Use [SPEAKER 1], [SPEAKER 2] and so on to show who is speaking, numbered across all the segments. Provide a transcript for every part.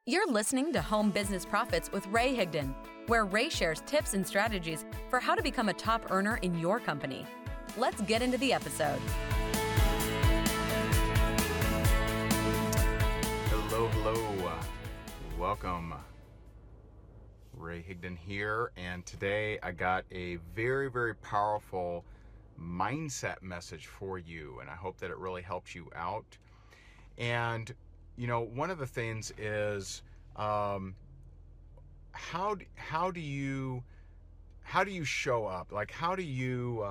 [SPEAKER 1] You're listening to Home Business Profits with Ray Higdon, where Ray shares tips and strategies for how to become a top earner in your company. Let's get into the episode.
[SPEAKER 2] Hello. Welcome. Ray Higdon here, and today I got a very, very powerful mindset message for you, and I hope that it really helps you out. And one of the things is how do you show up? Like how do you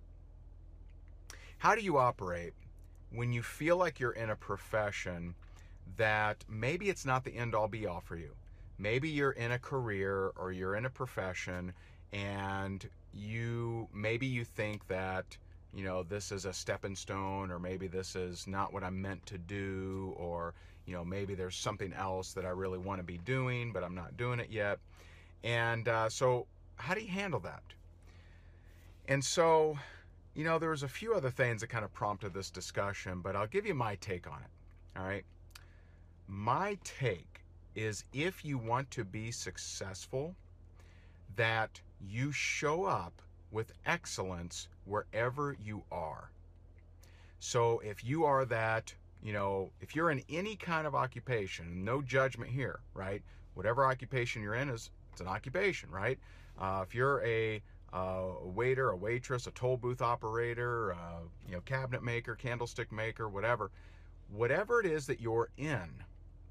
[SPEAKER 2] operate when you feel like you're in a profession that maybe it's not the end all be all for you? Maybe you're in a career or you're in a profession and you think that this is a stepping stone, or maybe this is not what I'm meant to do, or maybe there's something else that I really want to be doing but I'm not doing it yet. And so how do you handle that? And so there was a few other things that kind of prompted this discussion, but I'll give you my take on it. All right, my take is, if you want to be successful, that you show up with excellence wherever you are. So if you are that, if you're in any kind of occupation, no judgment here, right? Whatever occupation you're in it's an occupation, right? If you're a waiter, a waitress, a toll booth operator, cabinet maker, candlestick maker, whatever it is that you're in,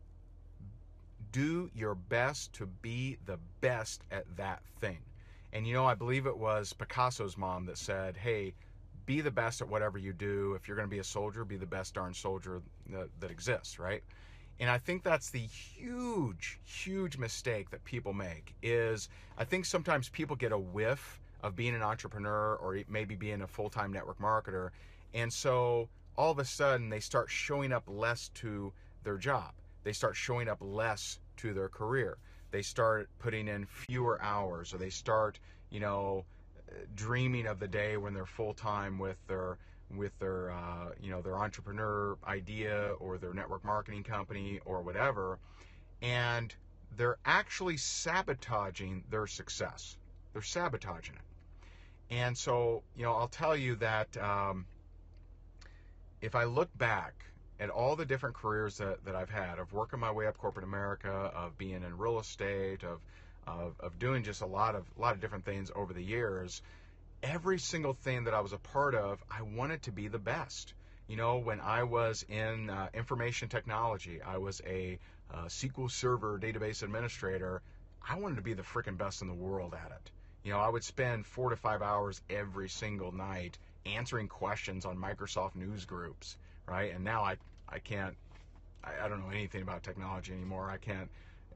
[SPEAKER 2] do your best to be the best at that thing. And I believe it was Picasso's mom that said, hey, be the best at whatever you do. If you're going to be a soldier, be the best darn soldier that exists, right? And I think that's the huge mistake that people make. Is I think sometimes people get a whiff of being an entrepreneur or maybe being a full-time network marketer, and so all of a sudden they start showing up less to their job. They start showing up less to their career. They start putting in fewer hours, or they start, dreaming of the day when they're full-time with their entrepreneur idea or their network marketing company or whatever, and they're actually sabotaging their success. They're sabotaging it. And so, I'll tell you that if I look back at all the different careers that I've had, of working my way up corporate America, of being in real estate, of doing just a lot of different things over the years, every single thing that I was a part of, I wanted to be the best. When I was in information technology, I was a SQL Server database administrator. I wanted to be the freaking best in the world at it. I would spend 4 to 5 hours every single night answering questions on Microsoft news groups, right? And now I don't know anything about technology anymore. I can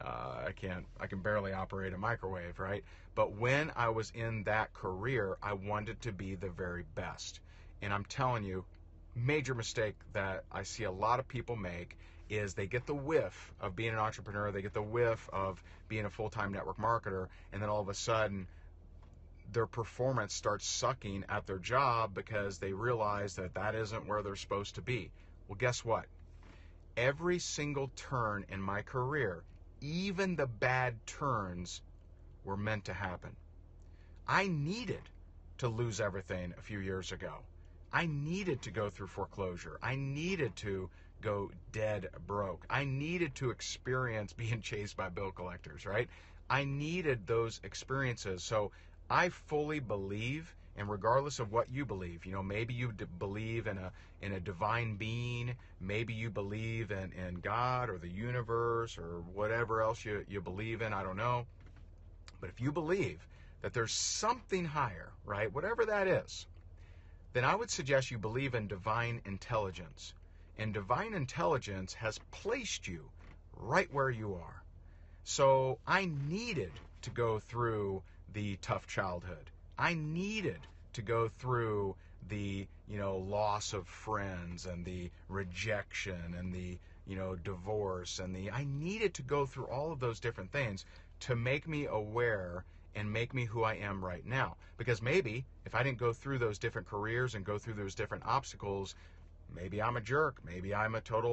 [SPEAKER 2] barely operate a microwave, right? But when I was in that career, I wanted to be the very best. And I'm telling you, major mistake that I see a lot of people make is they get the whiff of being an entrepreneur, they get the whiff of being a full-time network marketer, and then all of a sudden their performance starts sucking at their job because they realize that isn't where they're supposed to be. Well, guess what? Every single turn in my career, even the bad turns, were meant to happen. I needed to lose everything a few years ago. I needed to go through foreclosure. I needed to go dead broke. I needed to experience being chased by bill collectors, right? I needed those experiences. So I fully believe, and regardless of what you believe, maybe you believe in a divine being, maybe you believe in God or the universe or whatever else you believe in, I don't know. But if you believe that there's something higher, right, whatever that is, then I would suggest you believe in divine intelligence. And divine intelligence has placed you right where you are. So I needed to go through the tough childhood. I needed to go through the, loss of friends and the rejection and the, divorce and I needed to go through all of those different things to make me aware and make me who I am right now. Because maybe if I didn't go through those different careers and go through those different obstacles, maybe I'm a jerk. Maybe I'm a total,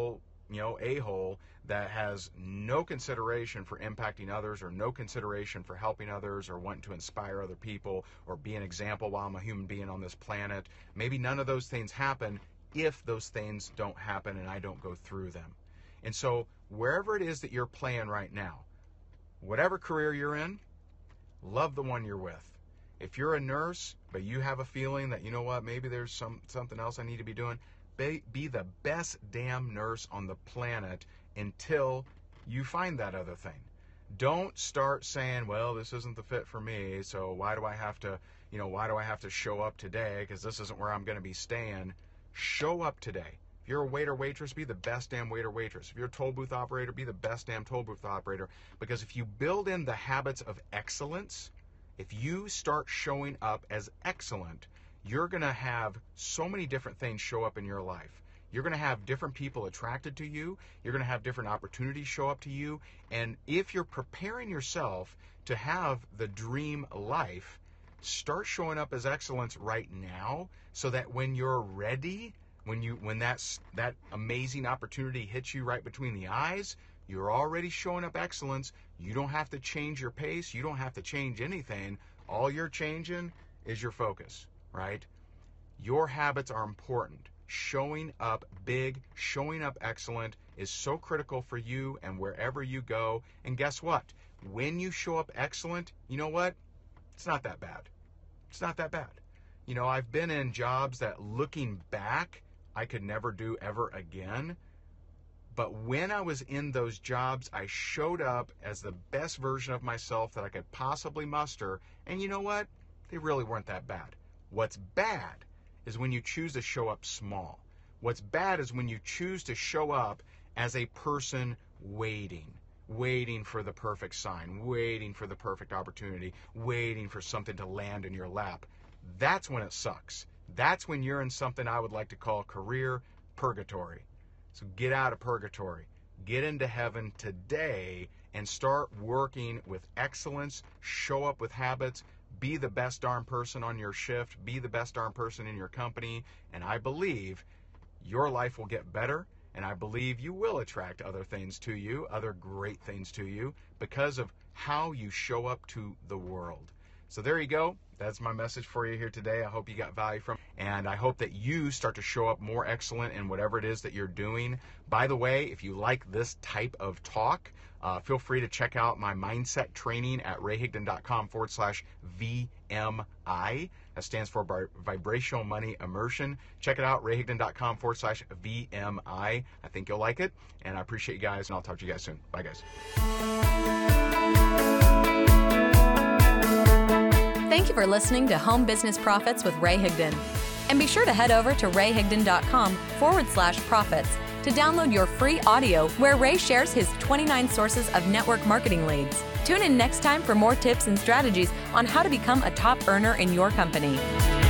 [SPEAKER 2] a-hole that has no consideration for impacting others, or no consideration for helping others, or wanting to inspire other people, or be an example while I'm a human being on this planet. Maybe none of those things happen if those things don't happen and I don't go through them. And so wherever it is that you're playing right now, whatever career you're in, love the one you're with. If you're a nurse, but you have a feeling that, you know what, maybe there's something else I need to be doing, be the best damn nurse on the planet until you find that other thing. Don't start saying, well, this isn't the fit for me, so why do I have to show up today, because this isn't where I'm going to be staying. Show up today. If you're a waiter, waitress, be the best damn waiter, waitress. If you're a toll booth operator, be the best damn toll booth operator. Because if you build in the habits of excellence, if you start showing up as excellent, you're going to have so many different things show up in your life. You're going to have different people attracted to you. You're going to have different opportunities show up to you. And if you're preparing yourself to have the dream life, start showing up as excellence right now, so that when you're ready, when that amazing opportunity hits you right between the eyes, you're already showing up excellence. You don't have to change your pace. You don't have to change anything. All you're changing is your focus, right? Your habits are important. Showing up big, showing up excellent is so critical for you and wherever you go. And guess what? When you show up excellent, you know what? It's not that bad. It's not that bad. I've been in jobs that, looking back, I could never do ever again. But when I was in those jobs, I showed up as the best version of myself that I could possibly muster. And you know what? They really weren't that bad. What's bad is when you choose to show up small. What's bad is when you choose to show up as a person waiting for the perfect sign, waiting for the perfect opportunity, waiting for something to land in your lap. That's when it sucks. That's when you're in something I would like to call career purgatory. So get out of purgatory. Get into heaven today and start working with excellence. Show up with habits. Be the best darn person on your shift. Be the best darn person in your company. And I believe your life will get better. And I believe you will attract other things to you, other great things to you, because of how you show up to the world. So there you go. That's my message for you here today. I hope you got value from it. And I hope that you start to show up more excellent in whatever it is that you're doing. By the way, if you like this type of talk, feel free to check out my mindset training at rayhigdon.com/VMI. That stands for Vibrational Money Immersion. Check it out, rayhigdon.com/VMI. I think you'll like it. And I appreciate you guys, and I'll talk to you guys soon. Bye, guys.
[SPEAKER 1] Thank you for listening to Home Business Profits with Ray Higdon. And be sure to head over to rayhigdon.com/profits to download your free audio where Ray shares his 29 sources of network marketing leads. Tune in next time for more tips and strategies on how to become a top earner in your company.